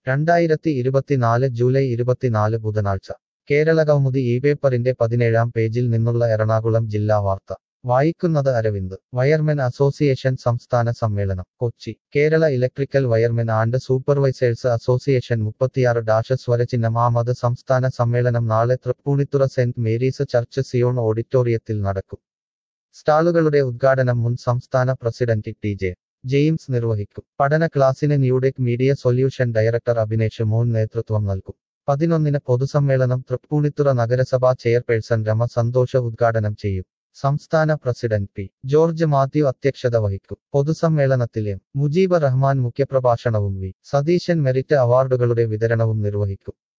2024 July 24 ബുധനാഴ്ച കേരളകൗമുദി ഈ പേപ്പറിന്റെ 17-ാം പേജിൽ നിന്നുള്ള എറണാകുളം ജില്ലാ വാർത്ത വായിക്കുന്നത് അരവിന്ദ് വയർമെൻ അസോസിയേഷൻ സംസ്ഥാന സമ്മേളനം Kochi Kerala electrical wiremen and supervisors association 36 സ്വരചിഹ്നം ആമത് സംസ്ഥാന സമ്മേളനം നാളെ Thrippunithura saint Mary's church Zion ഓഡിറ്റോറിയത്തിൽ നടക്കും സ്റ്റാളുകളുടെ ഉദ്ഘാടനം മുൻ സംസ്ഥാന പ്രസിഡന്റ് ടി.ജെ. ജെയിംസ് നിർവഹിക്കും പഠന ക്ലാസിന് Newtech media solution director Abhinesh Mon നേതൃത്വം നൽകും 11-ന് പൊതുസമ്മേളനം തൃപ്പൂണിത്തുറ നഗരസഭാ ചെയർപേഴ്സൺ രമ സന്തോഷ് ഉദ്ഘാടനം ചെയ്യും സംസ്ഥാന പ്രസിഡന്റ് പി. ജോർജ് മാത്യു അധ്യക്ഷത വഹിക്കും പൊതുസമ്മേളനത്തിൽ എം. മുജീബ് റഹ്മാൻ മുഖ്യപ്രഭാഷണവും വി. സതീശൻ മെറിറ്റ് അവാർഡുകളുടെ വിതരണവും നിർവഹിക്കും